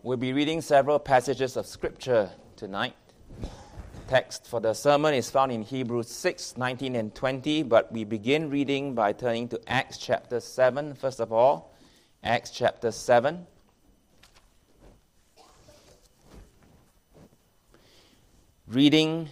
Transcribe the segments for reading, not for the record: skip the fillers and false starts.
We'll be reading several passages of Scripture tonight. Text for the sermon is found in Hebrews 6, 19 and 20, but we begin reading by turning to Acts chapter 7, first of all. Acts chapter 7. Reading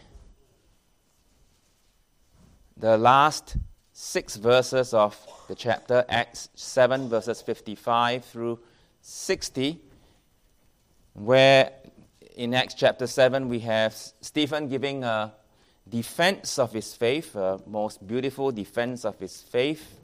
the last 6 verses of the chapter, Acts 7, verses 55 through 60, where in Acts chapter 7 we have Stephen giving a defense of his faith, a most beautiful defense of his faith.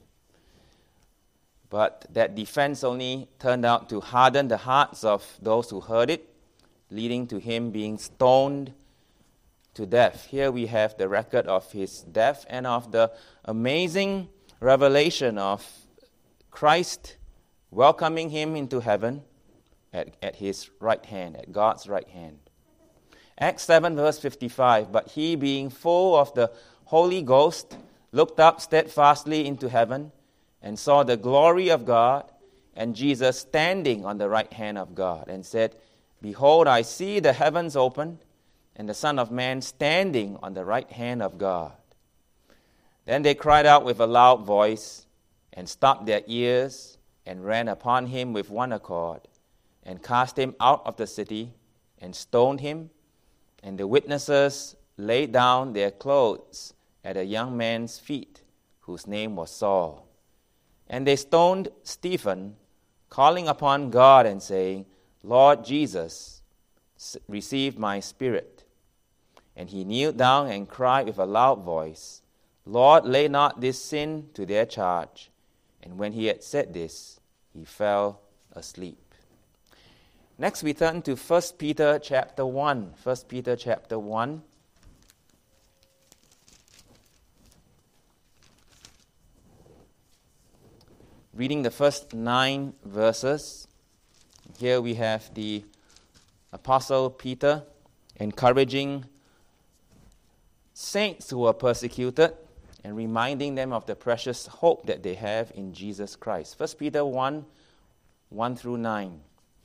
But that defense only turned out to harden the hearts of those who heard it, leading to him being stoned to death. Here we have the record of his death and of the amazing revelation of Christ welcoming him into heaven at his right hand, at God's right hand. Acts 7 verse 55, but he being full of the Holy Ghost looked up steadfastly into heaven and saw the glory of God and Jesus standing on the right hand of God and said, Behold, I see the heavens opened and the Son of Man standing on the right hand of God. Then they cried out with a loud voice and stopped their ears and ran upon him with one accord and cast him out of the city and stoned him. And the witnesses laid down their clothes at a young man's feet, whose name was Saul. And they stoned Stephen, calling upon God and saying, Lord Jesus, receive my spirit. And he kneeled down and cried with a loud voice, Lord, lay not this sin to their charge. And when he had said this, he fell asleep. Next we turn to 1 Peter chapter 1. 1 Peter chapter 1. Reading the first 9 verses. Here we have the Apostle Peter encouraging saints who are persecuted and reminding them of the precious hope that they have in Jesus Christ. 1 Peter 1, 1 through 9.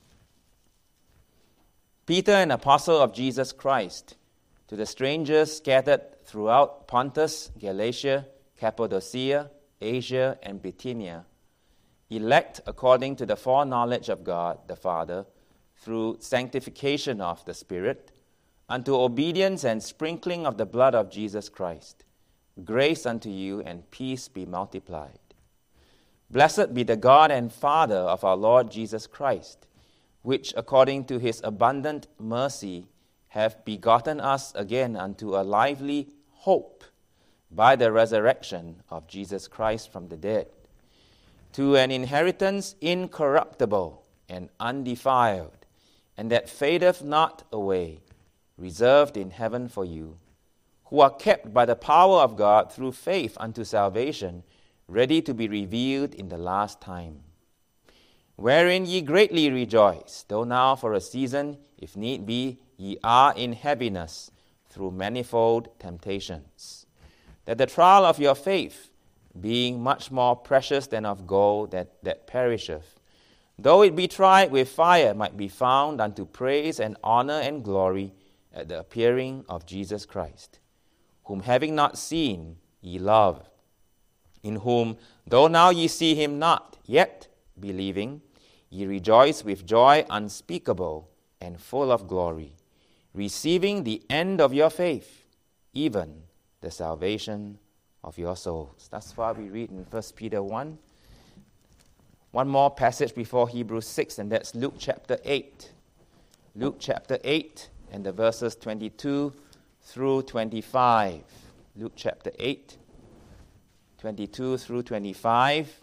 Peter, an apostle of Jesus Christ, to the strangers scattered throughout Pontus, Galatia, Cappadocia, Asia, and Bithynia, elect according to the foreknowledge of God the Father, through sanctification of the Spirit, unto obedience and sprinkling of the blood of Jesus Christ. Grace unto you and peace be multiplied. Blessed be the God and Father of our Lord Jesus Christ, which according to his abundant mercy have begotten us again unto a lively hope by the resurrection of Jesus Christ from the dead, to an inheritance incorruptible and undefiled, and that fadeth not away, reserved in heaven for you, who are kept by the power of God through faith unto salvation, ready to be revealed in the last time. Wherein ye greatly rejoice, though now for a season, if need be, ye are in heaviness through manifold temptations, that the trial of your faith, being much more precious than of gold that perisheth, though it be tried with fire, might be found unto praise and honor and glory at the appearing of Jesus Christ, whom having not seen ye love, in whom, though now ye see him not, yet believing, ye rejoice with joy unspeakable and full of glory, receiving the end of your faith, even the salvation of your souls. Thus far we read in 1 Peter 1. One more passage before Hebrews 6, and that's Luke chapter 8. Luke chapter 8 and the verses 22 through 25. Luke chapter 8, 22 through 25.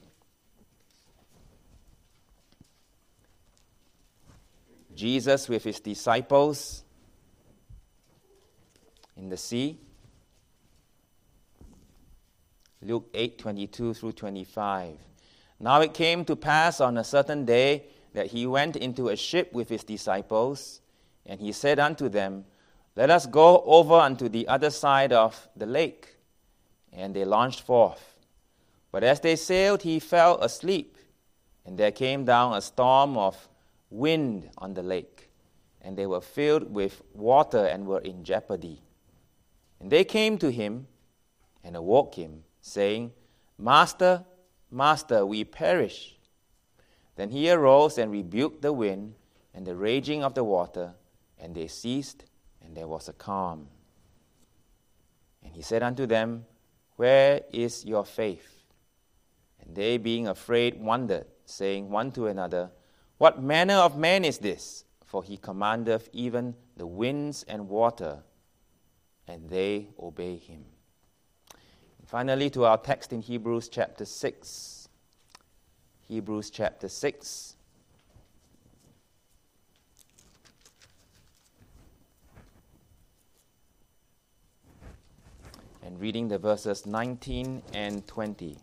Jesus with his disciples in the sea. Luke 8, 22 through 25. Now it came to pass on a certain day that he went into a ship with his disciples, and he said unto them, Let us go over unto the other side of the lake. And they launched forth. But as they sailed, he fell asleep, and there came down a storm of wind on the lake, and they were filled with water and were in jeopardy. And they came to him and awoke him, saying, Master, Master, we perish. Then he arose and rebuked the wind and the raging of the water, and they ceased, and there was a calm. And he said unto them, Where is your faith? And they, being afraid, wondered, saying one to another, What manner of man is this? For he commandeth even the winds and water, and they obey him. And finally, to our text in Hebrews chapter 6. Hebrews chapter 6. And reading the verses 19 and 20.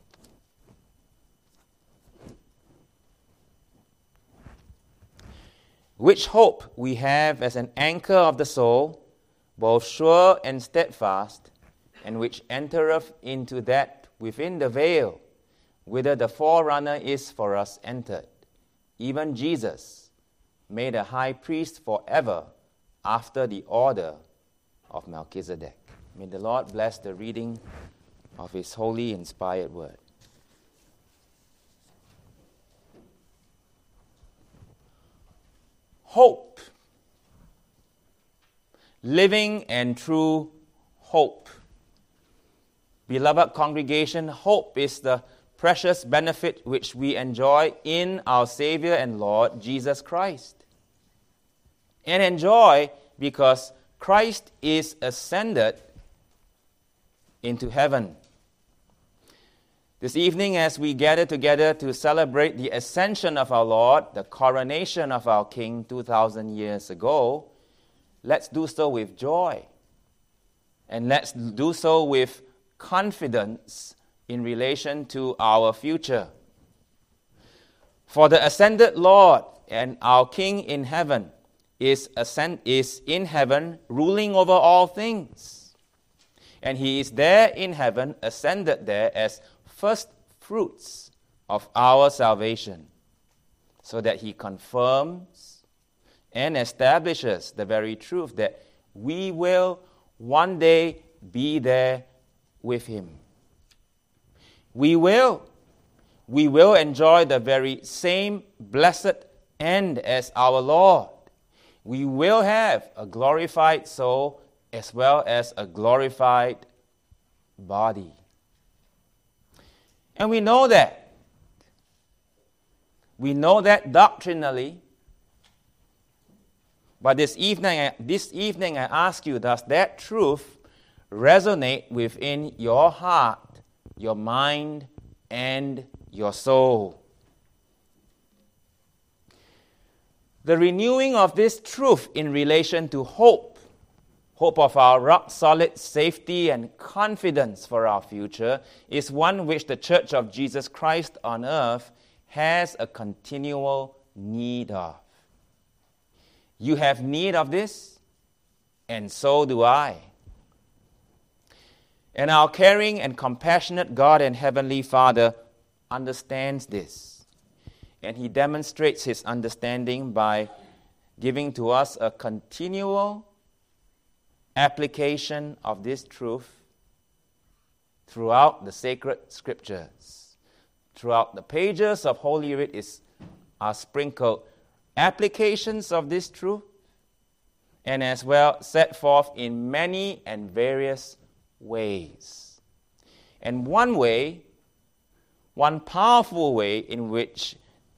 Which hope we have as an anchor of the soul, both sure and steadfast, and which entereth into that within the veil, whither the forerunner is for us entered, even Jesus, made a high priest forever, after the order of Melchizedek. May the Lord bless the reading of His holy, inspired word. Hope. Living and true hope. Beloved congregation, hope is the precious benefit which we enjoy in our Savior and Lord Jesus Christ. And enjoy because Christ is ascended into heaven. This evening, as we gather together to celebrate the ascension of our Lord, the coronation of our King 2,000 years ago, let's do so with joy. And let's do so with confidence in relation to our future. For the ascended Lord and our King in heaven is in heaven, ruling over all things. And He is there in heaven, ascended there as first fruits of our salvation, so that He confirms and establishes the very truth that we will one day be there with Him. We will enjoy the very same blessed end as our Lord. We will have a glorified soul as well as a glorified body. And we know that. We know that doctrinally. But this evening I ask you, does that truth resonate within your heart, your mind, and your soul? The renewing of this truth in relation to hope of our rock-solid safety and confidence for our future, is one which the Church of Jesus Christ on earth has a continual need of. You have need of this, and so do I. And our caring and compassionate God and Heavenly Father understands this. And He demonstrates His understanding by giving to us a continual application of this truth throughout the sacred scriptures. Throughout the pages of Holy Writ are sprinkled applications of this truth, and as well set forth in many and various ways. And one powerful way in which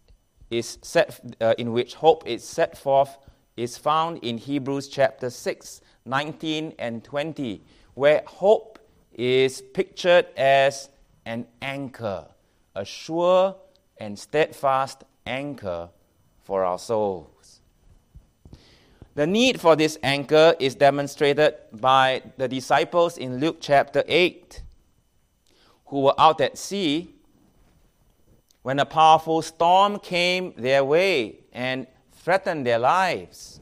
hope is set forth is found in Hebrews chapter 6, 19 and 20, where hope is pictured as an anchor, a sure and steadfast anchor for our souls. The need for this anchor is demonstrated by the disciples in Luke chapter 8, who were out at sea when a powerful storm came their way and threatened their lives.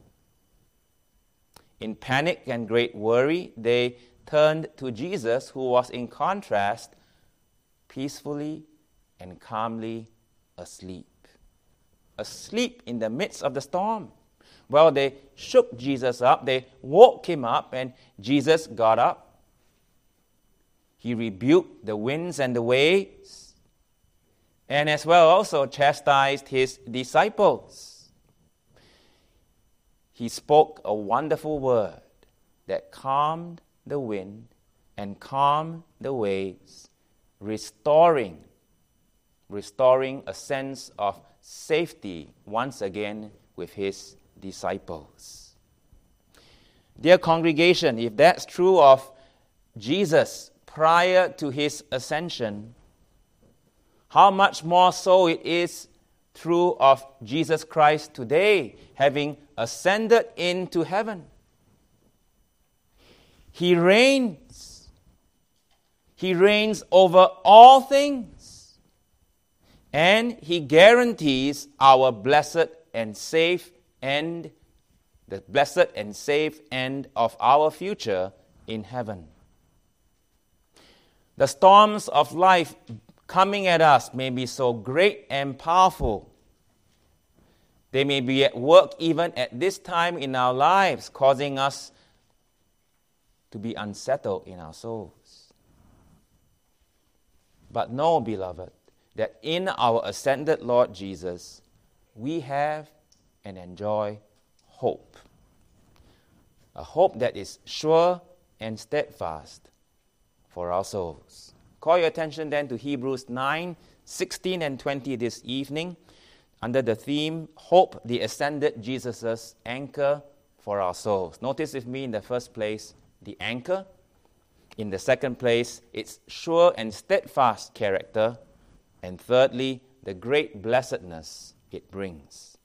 In panic and great worry, they turned to Jesus, who was in contrast peacefully and calmly asleep. asleep in the midst of the storm. Well, they shook Jesus up, they woke him up, and Jesus got up. He rebuked the winds and the waves, and as well also chastised his disciples. He spoke a wonderful word that calmed the wind and calmed the waves, restoring a sense of safety once again with his disciples. Dear congregation, if that's true of Jesus prior to his ascension, how much more so it is true of Jesus Christ today, having ascended into heaven. He reigns. He reigns over all things. And he guarantees our blessed and safe end, the blessed and safe end of our future in heaven. The storms of life coming at us may be so great and powerful. They may be at work even at this time in our lives, causing us to be unsettled in our souls. But know, beloved, that in our ascended Lord Jesus, we have and enjoy hope. A hope that is sure and steadfast for our souls. Call your attention then to Hebrews 9, 16 and 20 this evening, under the theme, Hope, the Ascended Jesus' Anchor for Our Souls. Notice with me in the first place, the anchor. In the second place, its sure and steadfast character. And thirdly, the great blessedness it brings.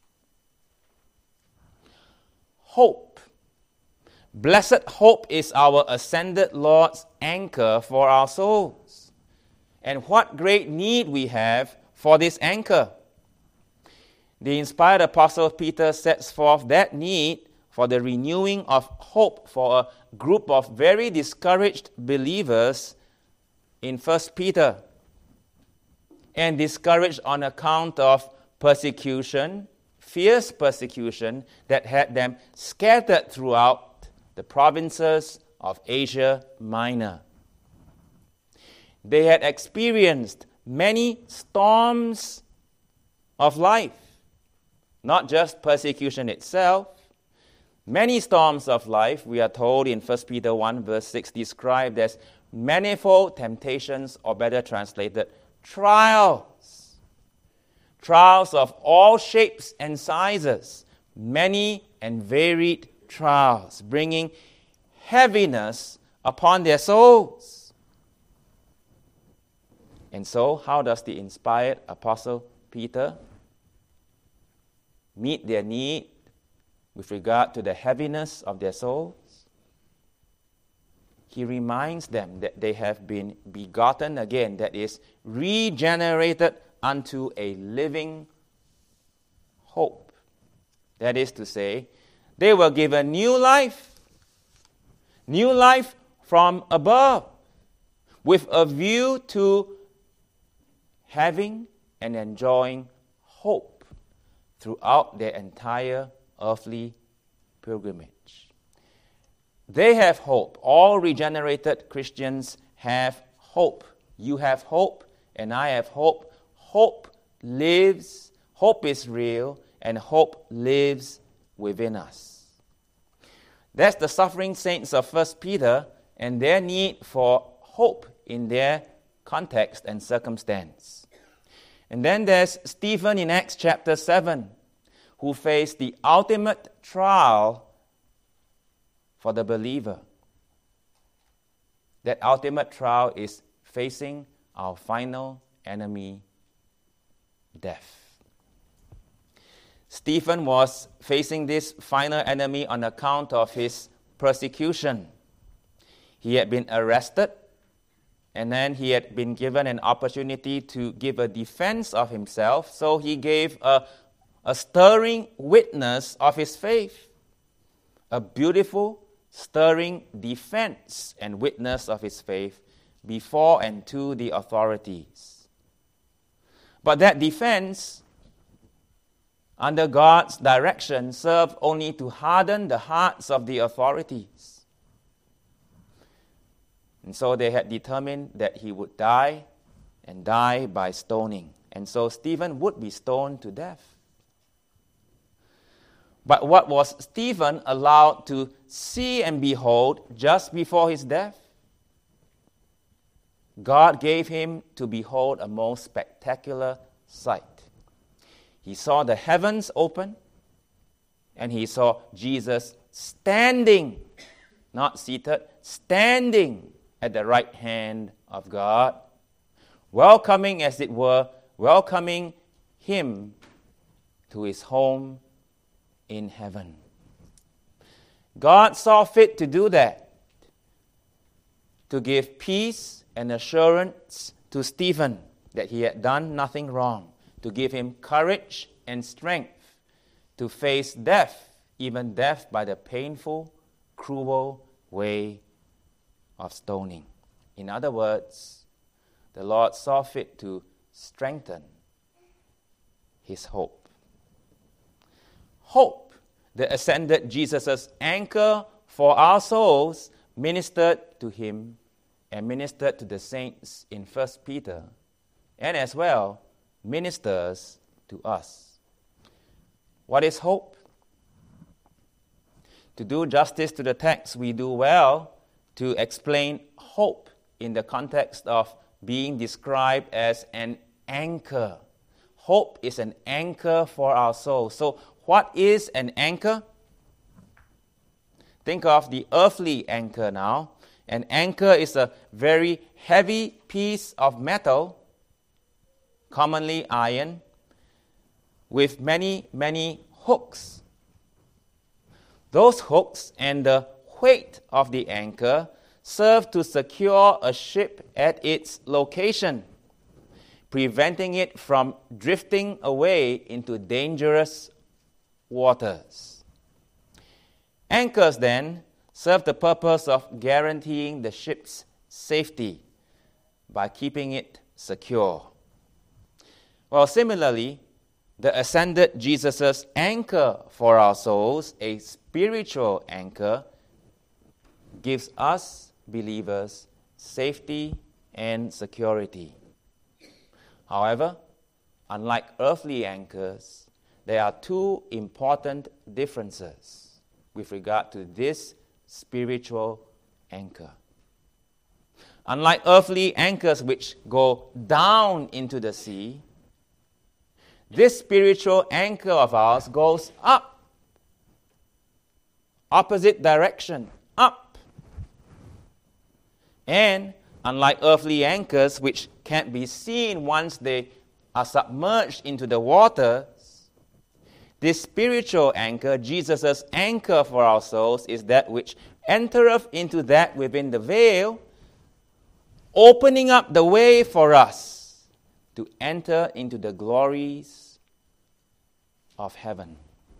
Hope. Blessed hope is our ascended Lord's anchor for our souls. And what great need we have for this anchor. The inspired Apostle Peter sets forth that need for the renewing of hope for a group of very discouraged believers in 1 Peter. And discouraged on account of persecution, fierce persecution that had them scattered throughout the provinces of Asia Minor. They had experienced many storms of life, not just persecution itself. Many storms of life, we are told in 1 Peter 1 verse 6, described as manifold temptations, or better translated, trials. Trials of all shapes and sizes, many and varied trials, bringing heaviness upon their souls. And so, how does the inspired Apostle Peter meet their need with regard to the heaviness of their souls? He reminds them that they have been begotten again, that is, regenerated unto a living hope. That is to say, they were given new life from above, with a view to having and enjoying hope throughout their entire earthly pilgrimage. They have hope. All regenerated Christians have hope. You have hope, and I have hope. Hope lives, hope is real, and hope lives within us. That's the suffering saints of 1 Peter and their need for hope in their context and circumstance. And then there's Stephen in Acts chapter 7, who faced the ultimate trial for the believer. That ultimate trial is facing our final enemy, death. Stephen was facing this final enemy on account of his persecution. He had been arrested, and then he had been given an opportunity to give a defense of himself, so he gave a stirring witness of his faith. A beautiful, stirring defense and witness of his faith before and to the authorities. But that defense under God's direction, served only to harden the hearts of the authorities. And so they had determined that he would die, and die by stoning. And so Stephen would be stoned to death. But what was Stephen allowed to see and behold just before his death? God gave him to behold a most spectacular sight. He saw the heavens open, and he saw Jesus standing, not seated, standing at the right hand of God, welcoming, as it were, welcoming him to his home in heaven. God saw fit to do that, to give peace and assurance to Stephen that he had done nothing wrong, to give him courage and strength to face death, even death by the painful, cruel way of stoning. In other words, the Lord saw fit to strengthen his hope. Hope, the ascended Jesus' anchor for our souls, ministered to him and ministered to the saints in 1 Peter, and as well ministers to us. What is hope? To do justice to the text, we do well to explain hope in the context of being described as an anchor. Hope is an anchor for our soul. So what is an anchor? Think of the earthly anchor now. An anchor is a very heavy piece of metal, commonly iron, with many, many hooks. Those hooks and the weight of the anchor serve to secure a ship at its location, preventing it from drifting away into dangerous waters. Anchors, then, serve the purpose of guaranteeing the ship's safety by keeping it secure. Well, similarly, the ascended Jesus' anchor for our souls, a spiritual anchor, gives us believers safety and security. However, unlike earthly anchors, there are two important differences with regard to this spiritual anchor. Unlike earthly anchors which go down into the sea, this spiritual anchor of ours goes up, opposite direction, up. And unlike earthly anchors which can't be seen once they are submerged into the waters, this spiritual anchor, Jesus' anchor for our souls, is that which entereth into that within the veil, opening up the way for us to enter into the glories of heaven.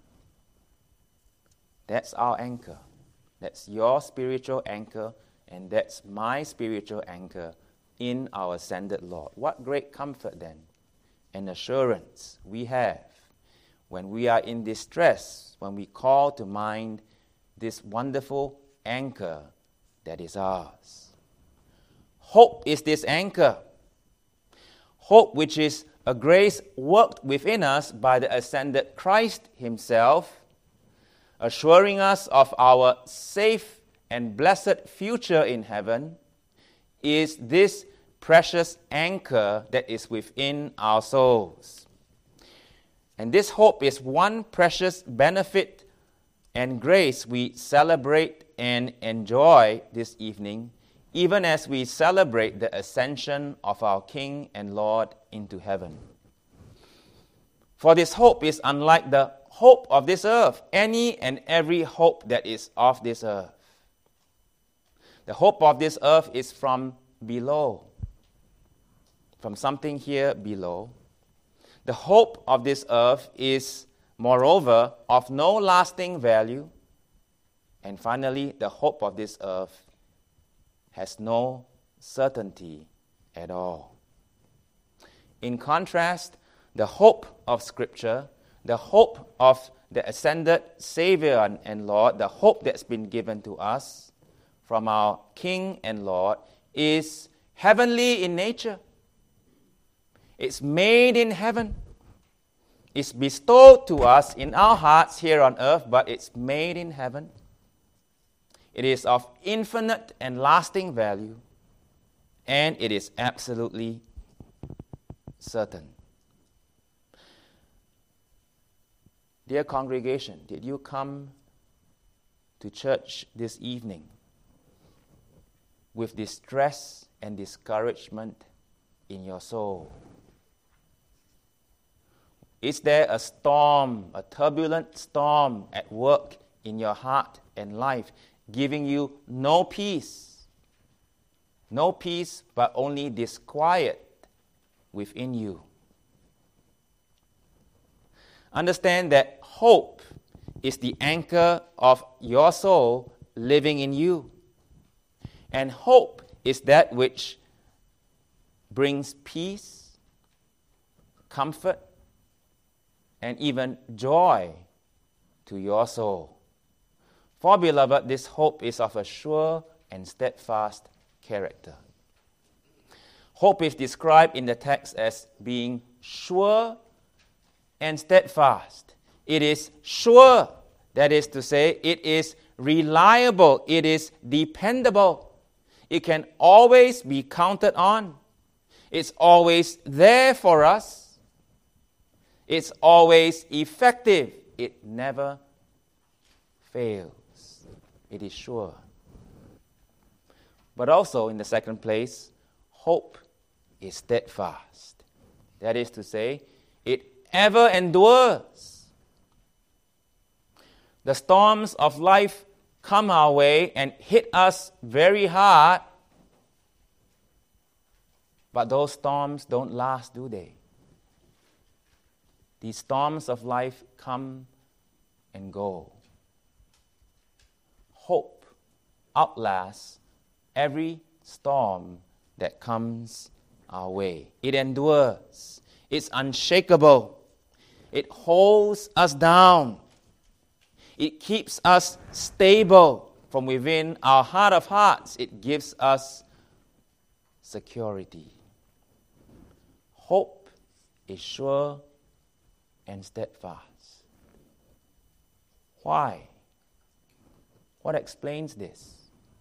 That's our anchor. That's your spiritual anchor, and that's my spiritual anchor in our ascended Lord. What great comfort then and assurance we have when we are in distress, when we call to mind this wonderful anchor that is ours. Hope is this anchor. Hope, which is a grace worked within us by the ascended Christ himself, assuring us of our safe and blessed future in heaven, is this precious anchor that is within our souls. And this hope is one precious benefit and grace we celebrate and enjoy this evening, even as we celebrate the ascension of our King and Lord into heaven. For this hope is unlike the hope of this earth, any and every hope that is of this earth. The hope of this earth is from below, from something here below. The hope of this earth is, moreover, of no lasting value. And finally, the hope of this earth has no certainty at all. In contrast, the hope of Scripture, the hope of the ascended Savior and Lord, the hope that's been given to us from our King and Lord, is heavenly in nature. It's made in heaven. It's bestowed to us in our hearts here on earth, but it's made in heaven. It is of infinite and lasting value, and it is absolutely certain. Dear congregation, did you come to church this evening with distress and discouragement in your soul? Is there a storm, a turbulent storm at work in your heart and life, giving you no peace? No peace, but only disquiet within you. Understand that hope is the anchor of your soul living in you. And hope is that which brings peace, comfort, and even joy to your soul. For, beloved, this hope is of a sure and steadfast character. Hope is described in the text as being sure and steadfast. It is sure, that is to say, it is reliable, it is dependable. It can always be counted on. It's always there for us. It's always effective. It never fails. It is sure. But also, in the second place, hope is steadfast. That is to say, it ever endures. The storms of life come our way and hit us very hard, but those storms don't last, do they? These storms of life come and go. Hope outlasts every storm that comes our way. It endures. It's unshakable. It holds us down. It keeps us stable from within our heart of hearts. It gives us security. Hope is sure and steadfast. Why? What explains this?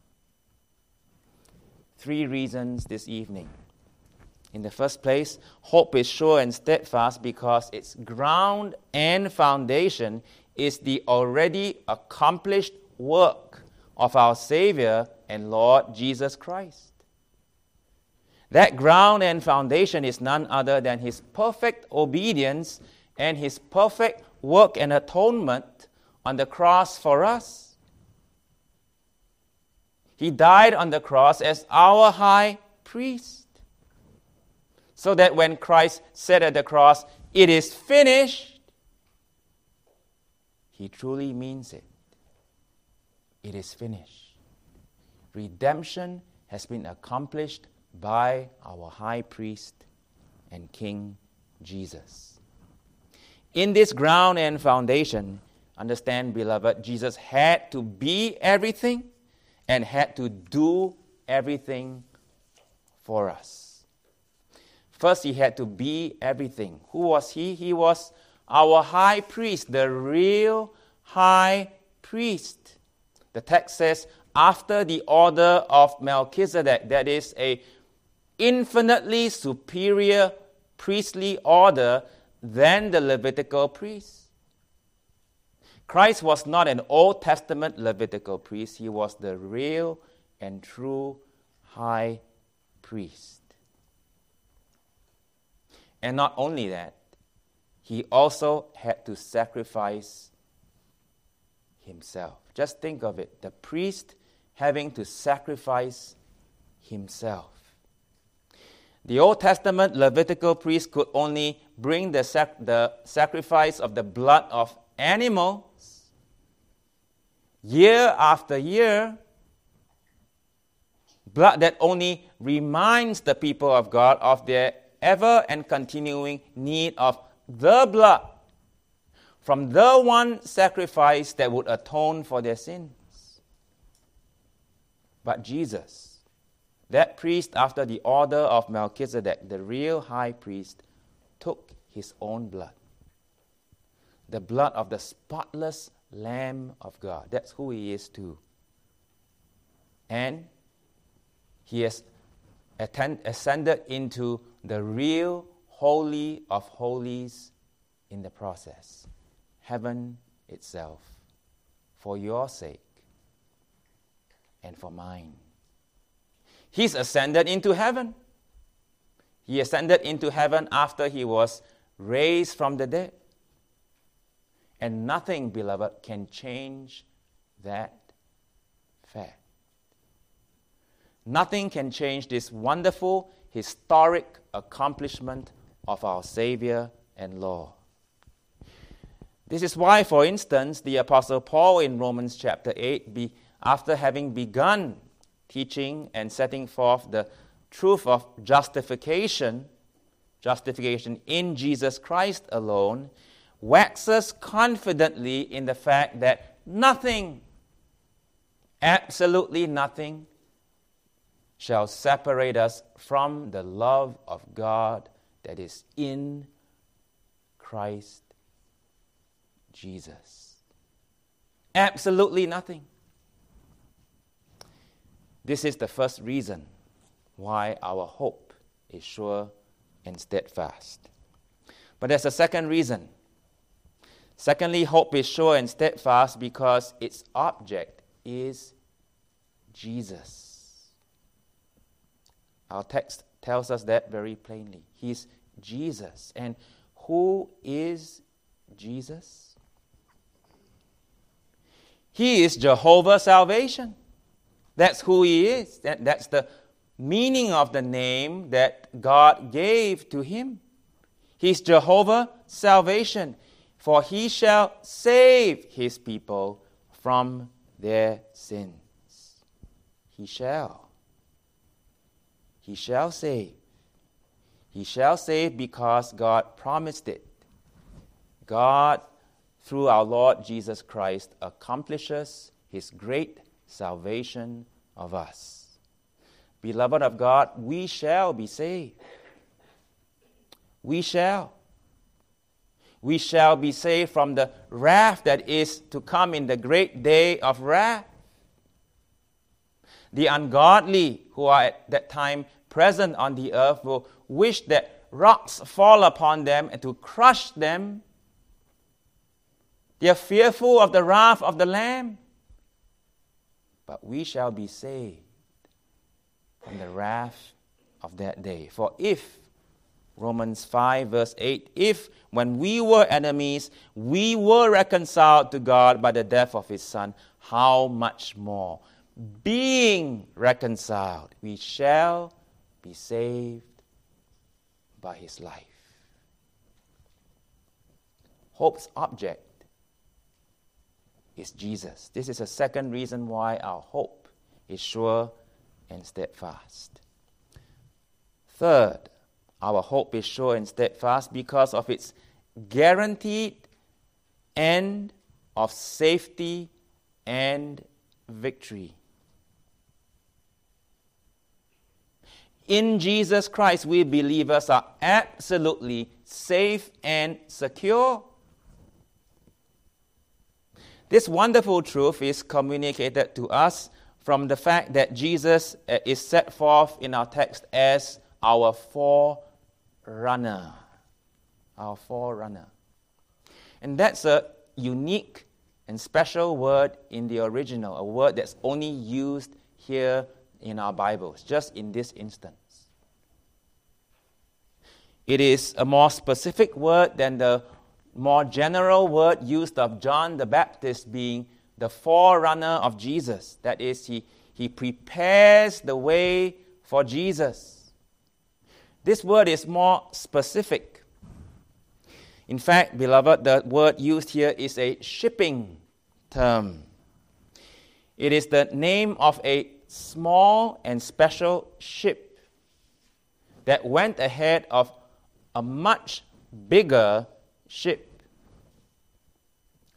3 reasons this evening. In the first place, hope is sure and steadfast because its ground and foundation is the already accomplished work of our Savior and Lord Jesus Christ. That ground and foundation is none other than His perfect obedience and His perfect work and atonement on the cross for us. He died on the cross as our high priest, so that when Christ said at the cross, "It is finished," He truly means it. It is finished. Redemption has been accomplished by our high priest and King Jesus. In this ground and foundation, understand, beloved, Jesus had to be everything and had to do everything for us. First, He had to be everything. Who was He? He was our high priest, the real high priest. The text says, after the order of Melchizedek, that is a infinitely superior priestly order than the Levitical priest. Christ was not an Old Testament Levitical priest. He was the real and true high priest. And not only that, He also had to sacrifice Himself. Just think of it, the priest having to sacrifice himself. The Old Testament Levitical priest could only bring the sacrifice of the blood of animals year after year, blood that only reminds the people of God of their ever and continuing need of the blood. from the one sacrifice that would atone for their sins. But Jesus, that priest after the order of Melchizedek, the real high priest, took his own blood, the blood of the spotless Lamb of God. That's who he is too. And he has ascended into the real Holy of Holies in the process, heaven itself, for your sake and for mine. He's ascended into heaven. He ascended into heaven after he was raised from the dead. And nothing, beloved, can change that fact. Nothing can change this wonderful, historic accomplishment of our Savior and Lord. This is why, for instance, the Apostle Paul in Romans chapter 8, after having begun teaching and setting forth the truth of justification in Jesus Christ alone, waxes confidently in the fact that nothing, absolutely nothing, shall separate us from the love of God that is in Christ Jesus. Absolutely nothing. This is the first reason why our hope is sure and steadfast. But there's a second reason. Secondly, hope is sure and steadfast because its object is Jesus. Our text tells us that very plainly. He's Jesus. And who is Jesus? He is Jehovah's salvation. That's who he is. That's the meaning of the name that God gave to him. He's Jehovah's salvation, for he shall save his people from their sins. He shall. He shall save. He shall save because God promised it. God, through our Lord Jesus Christ, accomplishes his great salvation of us. Beloved of God, we shall be saved. We shall. We shall be saved from the wrath that is to come in the great day of wrath. The ungodly who are at that time present on the earth will wish that rocks fall upon them and to crush them. They are fearful of the wrath of the Lamb. But we shall be saved from the wrath of that day. For if, Romans 5 verse 8, if when we were enemies, we were reconciled to God by the death of his Son, how much more, being reconciled, we shall be saved by his life. Hope's object is Jesus. This is a second reason why our hope is sure and steadfast. Third, our hope is sure and steadfast because of its guaranteed end of safety and victory. In Jesus Christ, we believers are absolutely safe and secure. This wonderful truth is communicated to us from the fact that Jesus is set forth in our text as our forerunner. Our forerunner. And that's a unique and special word in the original, a word that's only used here in our Bibles, just in this instance. It is a more specific word than the more general word used of John the Baptist being the forerunner of Jesus. That is, he prepares the way for Jesus. This word is more specific. In fact, beloved, the word used here is a shipping term. It is the name of a small and special ship that went ahead of a much bigger ship.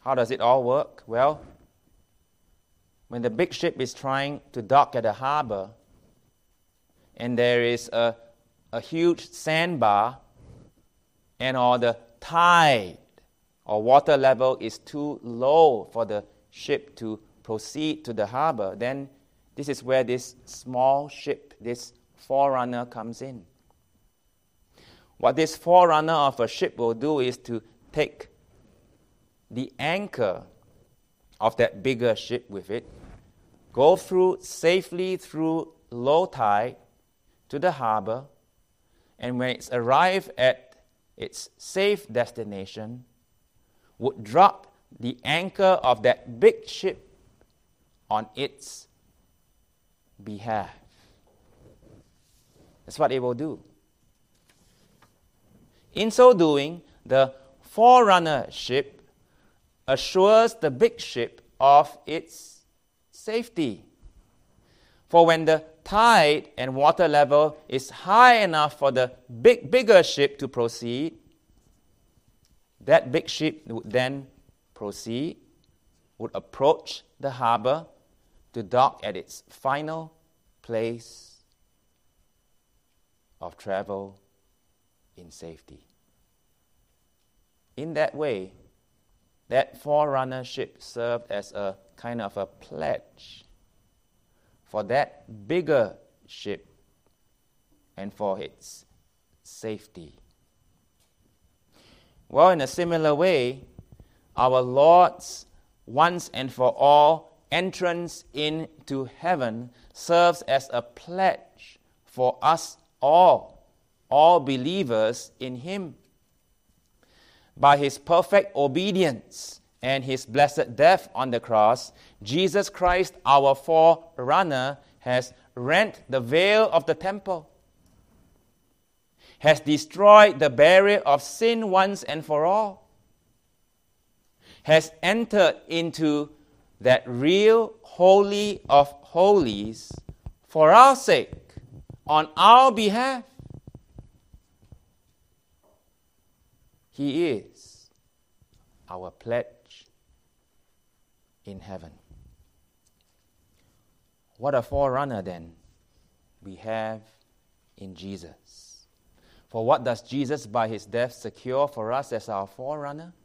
How does it all work? Well, when the big ship is trying to dock at a harbor and there is a huge sandbar or the tide or water level is too low for the ship to proceed to the harbor, then this is where this small ship, this forerunner, comes in. What this forerunner of a ship will do is to take the anchor of that bigger ship with it, go safely through low tide to the harbor, and when it's arrived at its safe destination, would drop the anchor of that big ship on its behalf. That's what it will do. In so doing, the forerunner ship assures the big ship of its safety. For when the tide and water level is high enough for the bigger ship to proceed, that big ship would then proceed, would approach the harbor to dock at its final place of travel in safety. In that way, that forerunner ship served as a kind of a pledge for that bigger ship and for its safety. Well, in a similar way, our Lord's once and for all entrance into heaven serves as a pledge for us all believers in Him. By His perfect obedience and His blessed death on the cross, Jesus Christ, our forerunner, has rent the veil of the temple, has destroyed the barrier of sin once and for all, has entered into that real Holy of Holies for our sake, on our behalf. He is our pledge in heaven. What a forerunner then we have in Jesus. For what does Jesus by His death secure for us as our forerunner?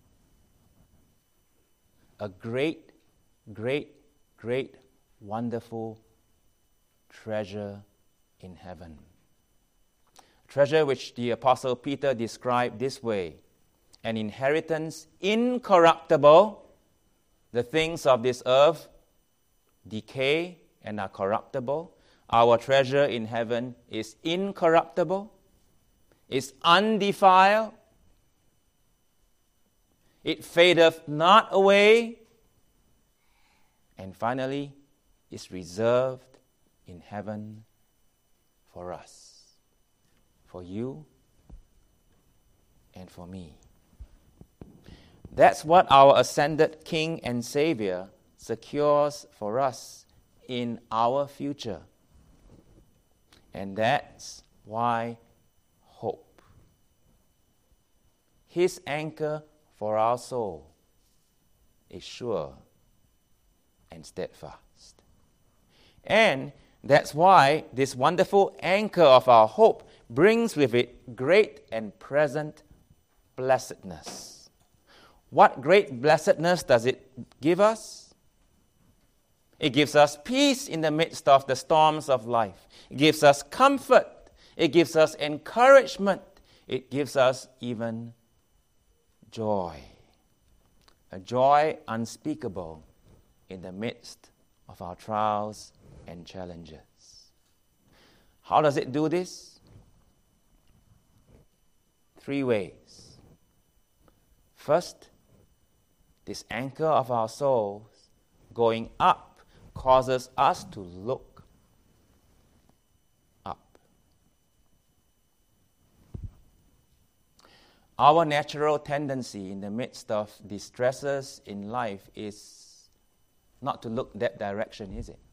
A great, great, great, wonderful treasure in heaven. Treasure which the Apostle Peter described this way: an inheritance incorruptible. The things of this earth decay and are corruptible. Our treasure in heaven is incorruptible, is undefiled, it fadeth not away, and finally is reserved in heaven for us, for you and for me. That's what our ascended King and Savior secures for us in our future. And that's why hope, His anchor for our soul, is sure and steadfast. And that's why this wonderful anchor of our hope brings with it great and present blessedness. What great blessedness does it give us? It gives us peace in the midst of the storms of life. It gives us comfort. It gives us encouragement. It gives us even joy. A joy unspeakable in the midst of our trials and challenges. How does it do this? 3 ways. First, this anchor of our souls going up causes us to look up. Our natural tendency in the midst of distresses in life is not to look that direction, is it?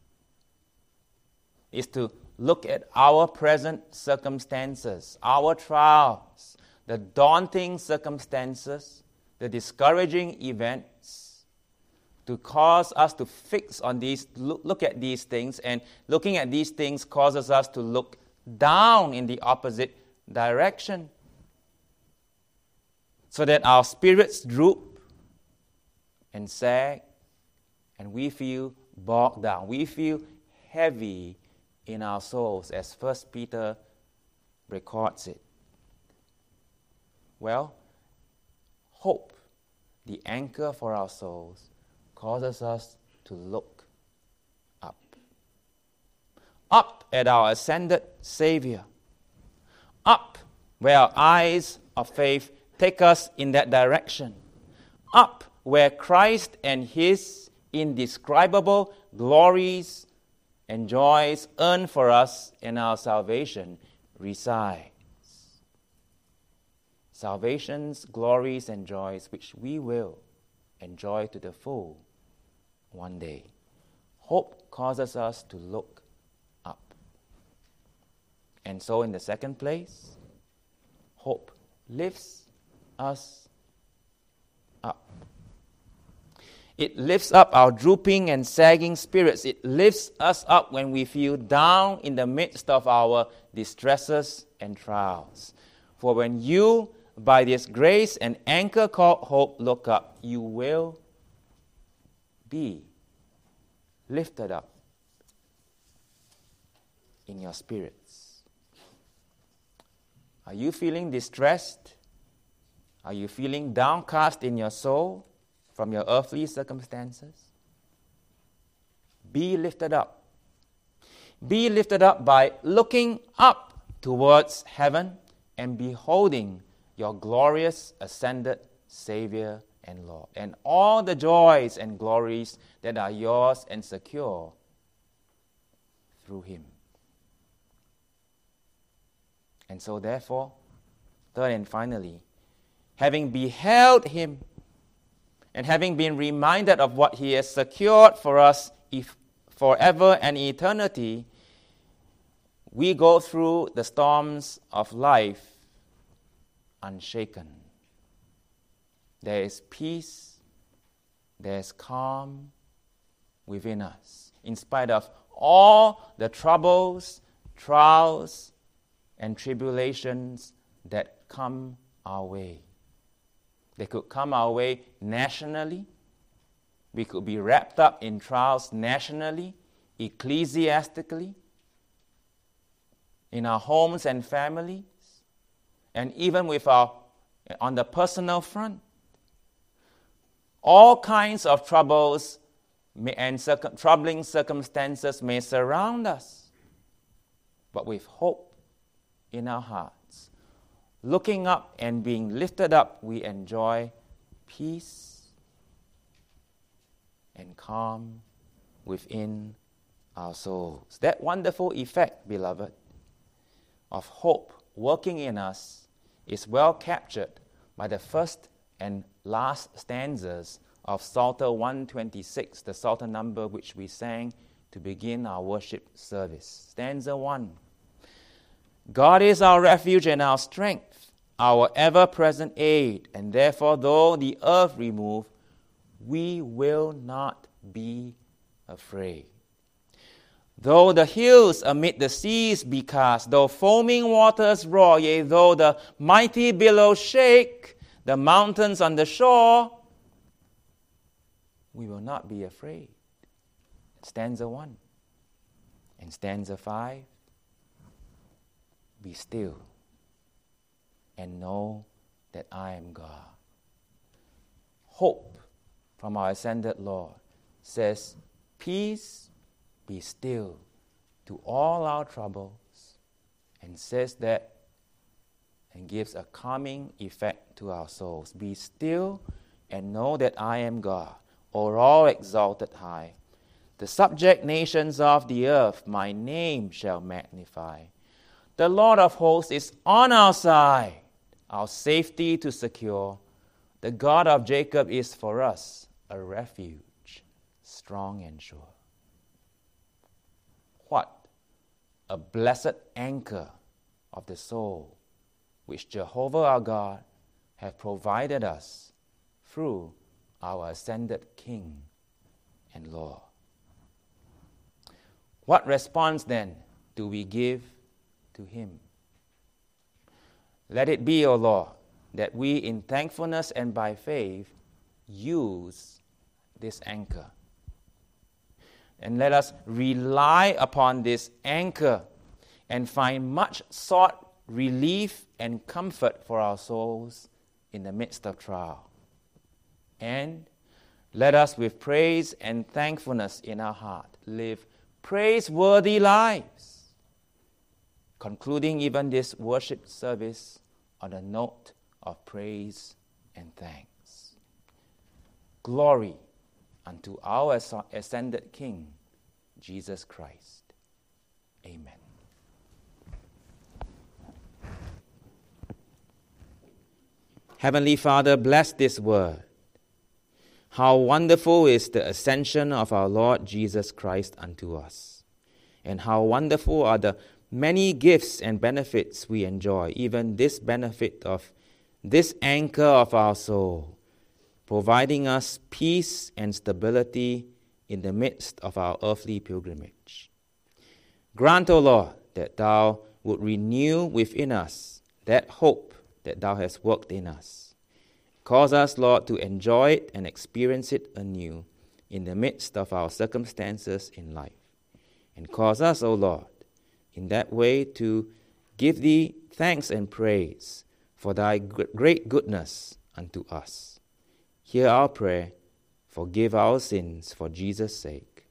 It's to look at our present circumstances, our trials, the daunting circumstances, the discouraging events, to cause us to fix on these, look at these things, and looking at these things causes us to look down in the opposite direction, so that our spirits droop and sag, and we feel bogged down. We feel heavy in our souls, as 1 Peter records it. Well, hope, the anchor for our souls, causes us to look up. Up at our ascended Savior. Up where our eyes of faith take us in that direction. Up where Christ and His indescribable glories and joys earned for us in our salvation reside. Salvation's glories and joys which we will enjoy to the full one day. Hope causes us to look up. And so in the second place, hope lifts us up. It lifts up our drooping and sagging spirits. It lifts us up when we feel down in the midst of our distresses and trials. For when you, by this grace and anchor called hope, look up, you will be lifted up in your spirits. Are you feeling distressed? Are you feeling downcast in your soul from your earthly circumstances? Be lifted up. Be lifted up by looking up towards heaven and beholding your glorious ascended Savior and Lord, and all the joys and glories that are yours and secure through Him. And so therefore, third and finally, having beheld Him and having been reminded of what He has secured for us forever and eternity, we go through the storms of life unshaken. There is peace, there is calm within us, in spite of all the troubles, trials, and tribulations that come our way. They could come our way nationally. We could be wrapped up in trials nationally, ecclesiastically, in our homes and families, and even on the personal front. All kinds of troubles and troubling circumstances may surround us, but with hope in our hearts, looking up and being lifted up, we enjoy peace and calm within our souls. That wonderful effect, beloved, of hope working in us is well captured by the first and last stanzas of Psalter 126, the Psalter number which we sang to begin our worship service. Stanza 1. God is our refuge and our strength, our ever-present aid, and therefore, though the earth remove, we will not be afraid. Though the hills amid the seas be cast, though foaming waters roar, yea, though the mighty billows shake the mountains on the shore, we will not be afraid. Stanza 1. And stanza 5. Be still and know that I am God. Hope from our ascended Lord says, peace, be still to all our troubles, and says that and gives a calming effect to our souls. Be still and know that I am God, o'er all exalted high. The subject nations of the earth my name shall magnify. The Lord of hosts is on our side, our safety to secure. The God of Jacob is for us a refuge, strong and sure. What a blessed anchor of the soul, which Jehovah our God hath provided us through our ascended King and Lord. What response then do we give to Him? Let it be, O Lord, that we in thankfulness and by faith use this anchor. And let us rely upon this anchor and find much sought relief and comfort for our souls in the midst of trial. And let us with praise and thankfulness in our heart live praiseworthy lives, concluding even this worship service on a note of praise and thanks. Glory unto our ascended King, Jesus Christ. Amen. Heavenly Father, bless this word. How wonderful is the ascension of our Lord Jesus Christ unto us, and how wonderful are the many gifts and benefits we enjoy, even this benefit of this anchor of our soul, providing us peace and stability in the midst of our earthly pilgrimage. Grant, O Lord, that Thou would renew within us that hope that Thou hast worked in us. Cause us, Lord, to enjoy it and experience it anew in the midst of our circumstances in life. And cause us, O Lord, in that way to give Thee thanks and praise for Thy great goodness unto us. Hear our prayer, forgive our sins for Jesus' sake.